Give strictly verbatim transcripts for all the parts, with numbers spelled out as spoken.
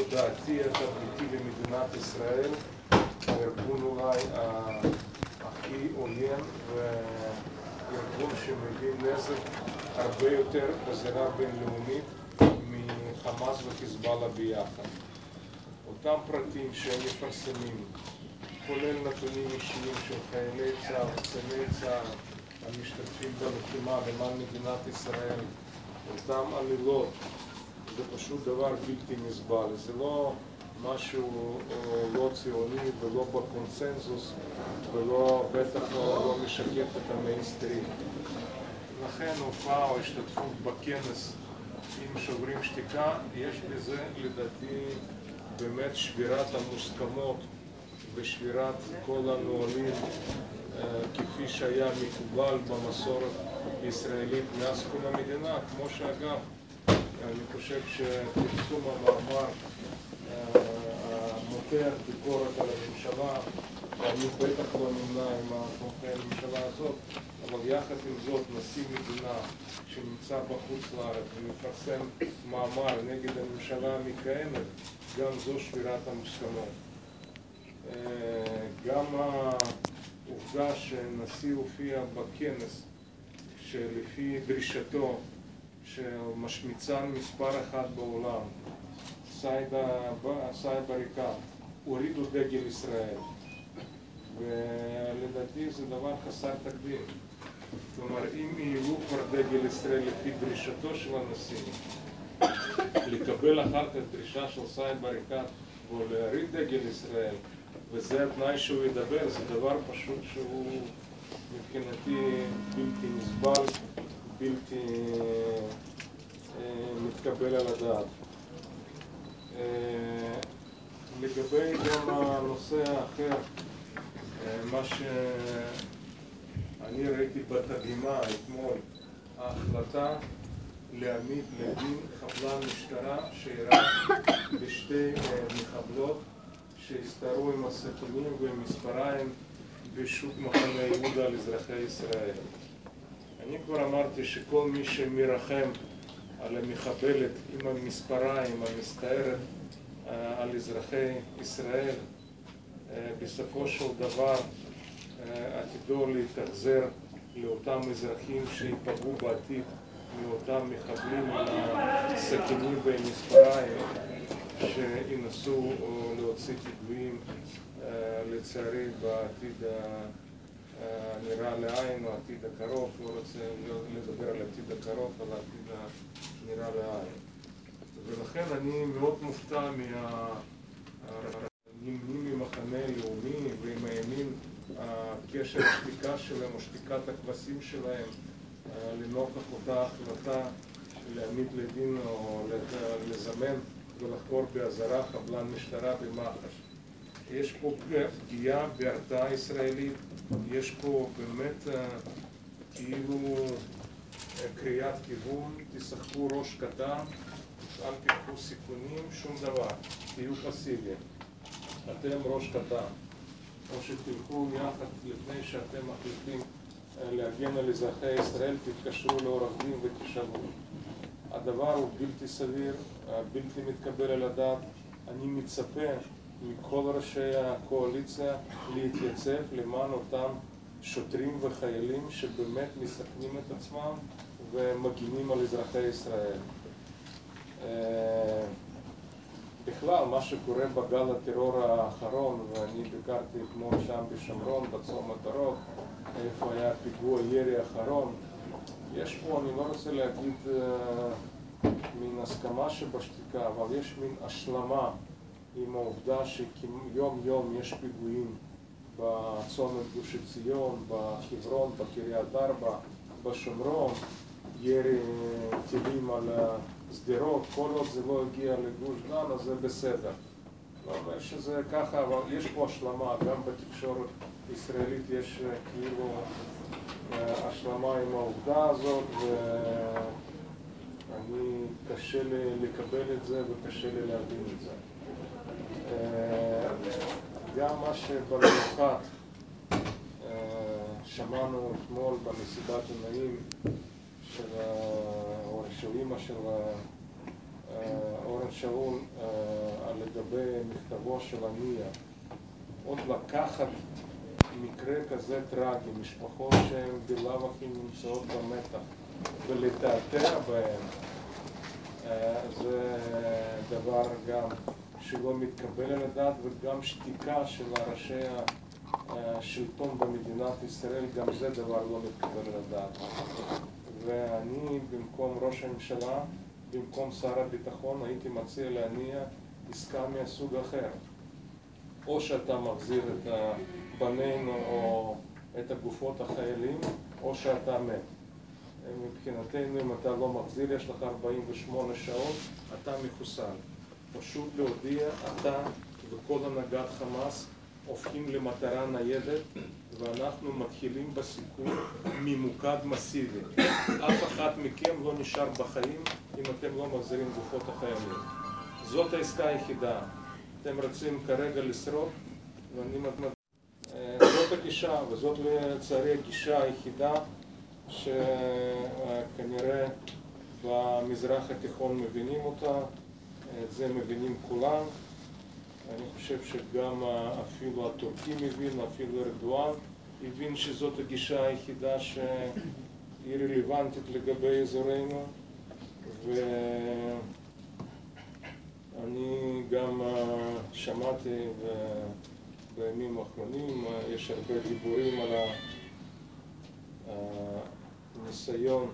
בתודעתי התרבותי למדינת ישראל, הארגון אולי הכי עוין וארגון שמביא נזק הרבה יותר בזירה בינלאומית מחמאס וחיזבאללה ביחד. אותם פרטים שהם מפרסמים, כולל נתונים אישיים של חיילי צה"ל, קציני צה"ל, המשתתפים בלחימה למען מדינת ישראל, אותם עלילות, זה פשוט דבר בלתי נסבל. זה לא משהו לא ציוני ולא בקונסנזוס ולא, בטח לא, לא משקף את המיינסטרים. לכן הופעה או השתתפות בכנס עם שוברים שתיקה, יש בזה לדעתי באמת שבירת המוסכמות ושבירת כל הנהלים כפי שהיה מקובל במסורת הישראלית מאז קום המדינה, כמו שאגב אני חושב שפרסום המאמר מותח ביקורת על הממשלה, ואני בטח לא נמנה עם תומכי הממשלה הזאת, אבל יחד עם זאת נשיא מדינה שנמצא בחוץ לארץ ומפרסם מאמר נגד הממשלה המכהנת, גם זו שבירת המוסכמות. גם העובדה שנשיא הופיע בכנס שלפי דרישתו של משמיצן מספר אחד בעולם, סאיב עריקאת, הורידו דגל ישראל, ולדעתי זה דבר חסר תקדים. כלומר, אם העלו כבר דגל ישראל לפי דרישתו של הנשיא, לקבל אחר כך דרישה של סאיב עריקאת או להוריד דגל ישראל, וזה התנאי שהוא ידבר, זה דבר פשוט שהוא מבחינתי בלתי נסבל, בלתי מתקבל על הדעת. לגבי גם הנושא האחר, מה שאני ראיתי בתדהמה אתמול, ההחלטה להעמיד לדין חבלן משטרה שירה בשתי מחבלות שהסתערו עם הסכינים ועם מספריים בשוק מחנה יהודה על אזרחי ישראל. אני כבר אמרתי שכל מי שמרחם על המחבלת עם המספריים המסתערת על אזרחי ישראל, בסופו של דבר עתידו להתאכזר לאותם אזרחים שיפגעו בעתיד מאותם מחבלים עם הסכינים והמספריים שינסו להוציא פיגועים לצערי בעתיד הנראה לעין או העתיד הקרוב. לא רוצה לדבר על העתיד הקרוב, על העתיד הנראה לעין. ולכן אני מאוד מופתע מהנמנים ממחנה לאומי ועם הימין, הקשר השתיקה שלהם או שתיקת הכבשים שלהם לנוכח אותה החלטה להעמיד לדין או לזמן ולחקור באזהרה חבלן משטרה במח"ש. יש פה פגיעה בהרתעה ישראלית, יש פה באמת כאילו קריאת כיוון, תשחקו ראש קטן, אל תיקחו סיכונים, שום דבר, תהיו פסיביים. אתם ראש קטן, או שתלכו יחד לפני שאתם מחליטים להגן על אזרחי ישראל, תתקשרו לעורך דין ותשאלו. הדבר הוא בלתי סביר, בלתי מתקבל על הדעת. אני מצפה מכל ראשי הקואליציה להתייצב למען אותם שוטרים וחיילים שבאמת מסכנים את עצמם ומגינים על אזרחי ישראל. בכלל, מה שקורה בגל הטרור האחרון, ואני ביקרתי אתמול שם בשומרון, בצומת הרוב, איפה היה פיגוע ירי האחרון, יש פה, אני לא רוצה להגיד מין הסכמה שבשתיקה, אבל יש מין השלמה עם העובדה שיום יום יש פיגועים בצומת גוש עציון, בחברון, בקריית ארבע, בשומרון, ירי טילים על שדרות, כל עוד זה לא הגיע לגוש דן, אז זה בסדר. לא אומר שזה ככה, אבל יש פה השלמה, גם בתקשורת ישראלית יש כאילו השלמה עם העובדה הזאת, ואני קשה לי לקבל את זה וקשה לי להבין את זה. גם מה שבמיוחד שמענו אתמול במסיבת עיתונאים של אמא של אורן שאול על לגבי מכתבו של הנייה, עוד לקחת מקרה כזה טרגי, משפחות שהן בלאו הכי נמצאות במתח, ולתעתע בהן, זה דבר גם שלא מתקבל על הדעת, וגם שתיקה של ראשי השלטון במדינת ישראל, גם זה דבר לא מתקבל על הדעת. ואני במקום ראש הממשלה, במקום שר הביטחון, הייתי מציע להניע עסקה מהסוג אחר. או שאתה מחזיר את בנינו או את הגופות החיילים, או שאתה מת. מבחינתנו, אם אתה לא מחזיר, יש לך ארבעים ושמונה שעות, אתה מחוסל. פשוט להודיע, אתה וכל הנהגת חמאס הופכים למטרה ניידת, ואנחנו מתחילים בסיכול ממוקד מסיבי. אף אחד מכם לא נשאר בחיים אם אתם לא מחזירים גופות החיילים. זאת העסקה היחידה. אתם רוצים כרגע לשרוד, ואני מתמד... זאת הגישה, וזאת לצערי הגישה היחידה שכנראה במזרח התיכון מבינים אותה, את זה מבינים כולם. אני חושב שגם אפילו הטורקים הבין, אפילו ארדואן הבין שזאת הגישה היחידה שהיא רלוונטית לגבי אזורנו, ואני גם שמעתי בימים האחרונים, יש הרבה דיבורים על הניסיון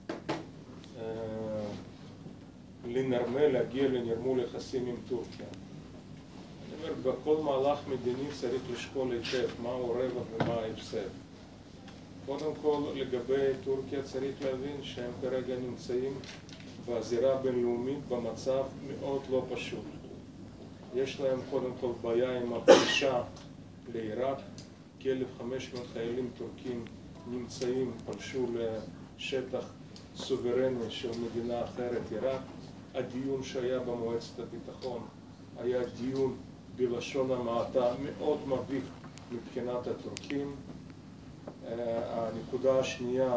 לנרמל, להגיע לנרמול יחסים עם טורקיה. אני אומר, בכל מהלך מדיני צריך לשקול היטב מהו הרווח ומה ההפסד. קודם כל, לגבי טורקיה צריך להבין שהם כרגע נמצאים בזירה הבינלאומית במצב מאוד לא פשוט. יש להם קודם כל בעיה עם הפלישה לעיראק, כ-אלף וחמש מאות חיילים טורקים נמצאים, פלשו לשטח סוברני של מדינה אחרת, עיראק. הדיון שהיה במועצת הביטחון היה דיון בלשון המעטה מאוד מביך מבחינת הטורקים. הנקודה השנייה,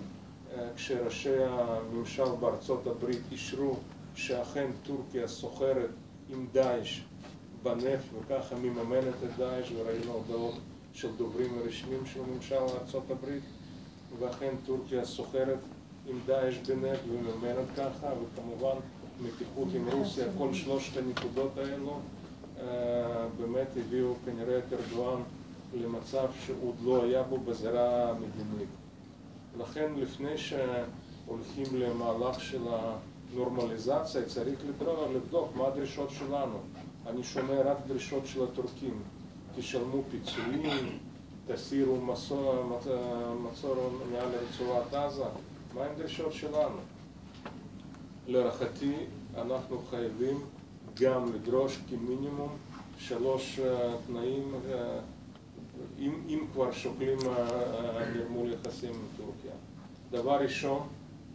כשראשי הממשל בארצות הברית אישרו שאכן טורקיה סוחרת עם דאעש בנפט וככה מממנת את דאעש, וראינו הודעות של דוברים רשמיים של ממשל ארצות הברית, ואכן טורקיה סוחרת עם דאעש בנפט ומממנת ככה, וכמובן מתיחות עם רוסיה. כל שלושת הנקודות האלו באמת הביאו כנראה את ארדואן למצב שעוד לא היה בו בזירה המדינית. לכן לפני שהולכים למהלך של הנורמליזציה צריך לבדוק מה הדרישות שלנו. אני שומע רק דרישות של הטורקים, תשלמו פיצויים, תסירו מצור, מצור מעל רצועת עזה. מה הם דרישות שלנו? להערכתי אנחנו חייבים גם לדרוש כמינימום שלוש תנאים, אם, אם כבר שוקלים נרמול יחסים עם טורקיה. דבר ראשון,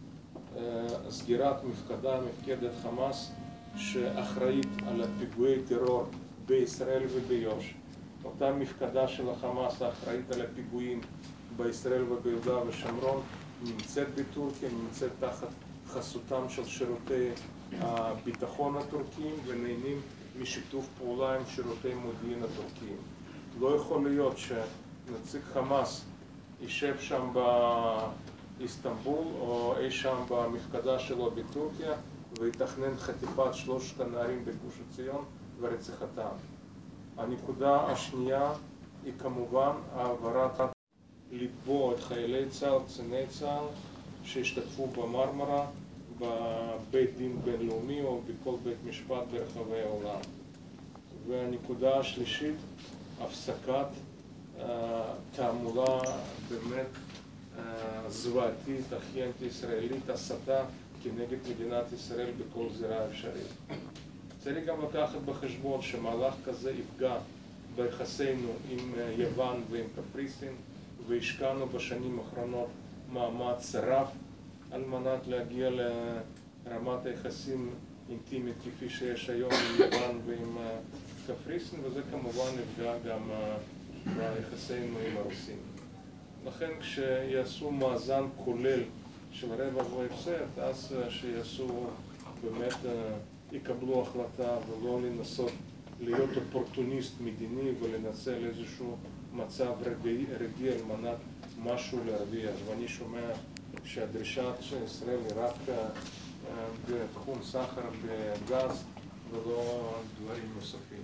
סגירת מפקדה, מפקדת חמאס, שאחראית על הפיגועי טרור בישראל וביו"ש. אותה מפקדה של החמאס האחראית על הפיגועים בישראל וביהודה ושומרון נמצאת בטורקיה, נמצאת תחת חסותם של שירותי הביטחון הטורקיים ונהנים משיתוף פעולה עם שירותי מודיעין הטורקיים. לא יכול להיות שנציג חמאס יישב שם באיסטנבול או אי שם במפקדה שלו בטורקיה ויתכנן חטיפת שלושת הנערים בגוש עציון ורציחתם. הנקודה השנייה היא כמובן העברת לתבוע את חיילי צה"ל, קציני צה"ל שהשתתפו במרמרה בבית דין בינלאומי או בכל בית משפט ברחבי העולם. והנקודה השלישית, הפסקת uh, תעמולה באמת uh, זוועתית, הכי אנטי-ישראלית, הסתה כנגד מדינת ישראל בכל זירה אפשרית. צריך גם לקחת בחשבון שמהלך כזה יפגע ביחסינו עם יוון ועם קפריסין, והשקענו בשנים האחרונות מאמץ רב על מנת להגיע לרמת היחסים אינטימית כפי שיש היום עם יוון ועם קפריסין, וזה כמובן יפגע גם ביחסינו עם הרוסים. לכן כשיעשו מאזן כולל של רווח והפסד, אז שיעשו באמת יקבלו החלטה ולא לנסות להיות אופורטוניסט מדיני ולנצל איזשהו מצב רגעי, רגעי על מנת משהו להרוויח. ואני שומע שהדרישה של ישראל היא רק בתחום סחר בגז ולא דברים נוספים.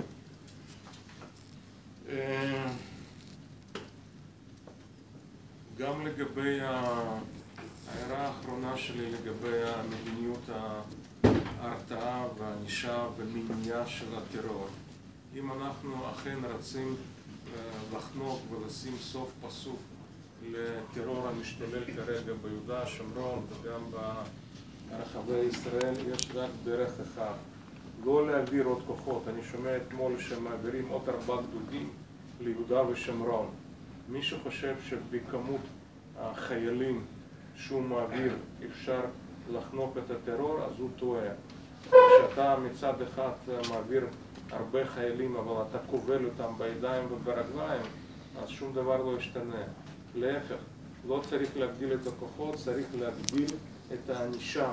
גם לגבי ההערה האחרונה שלי לגבי המדיניות ההרתעה והענישה ומניעה של הטרור. אם אנחנו אכן רוצים לחנוק ולשים סוף פסוק לטרור המשתולל כרגע ביהודה, שומרון וגם ברחבי ישראל, יש רק דרך אחת, לא להעביר עוד כוחות. אני שומע אתמול שמעבירים עוד ארבעה גדודים ליהודה ושומרון. מי שחושב שבכמות החיילים שהוא מעביר אפשר לחנוק את הטרור, אז הוא טועה. כשאתה מצד אחד מעביר הרבה חיילים אבל אתה כובל אותם בידיים וברגליים, אז שום דבר לא ישתנה. להפך, לא צריך להגדיל את הכוחות, צריך להגדיל את הענישה,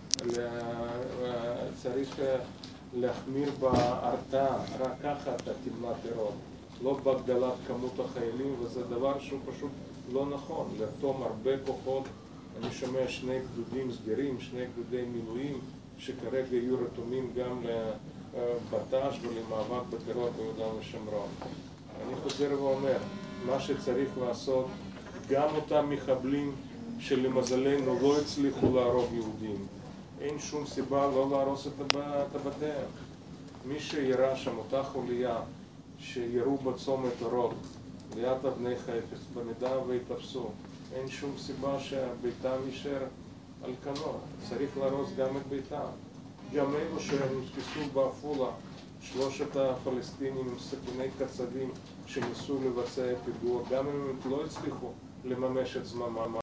צריך להחמיר בהרתעה, רק ככה אתה תמנע טרור, לא בהגדלת כמות החיילים, וזה דבר שהוא פשוט לא נכון. לרתום הרבה כוחות, אני שומע שני גדודים סדירים, שני גדודי מילואים שכרגע יהיו רתומים גם לבט"ש ולמאבק בטרור ביהודה ושומרון. אני חוזר ואומר, מה שצריך לעשות, גם אותם מחבלים שלמזלנו לא הצליחו להרוג יהודים, אין שום סיבה לא להרוס את הבתיהם. מי שירה שם, אותה חוליה שירו בצומת אורות ליד אבני חפץ, במידה ויתפסו, אין שום סיבה שביתם יישאר על כנו. צריך להרוס גם את ביתם. גם אלו שנתפסו בעפולה, שלושת הפלסטינים עם סכיני קצבים שניסו לבצע פיגוע, גם אם הם לא הצליחו לממש את זממם,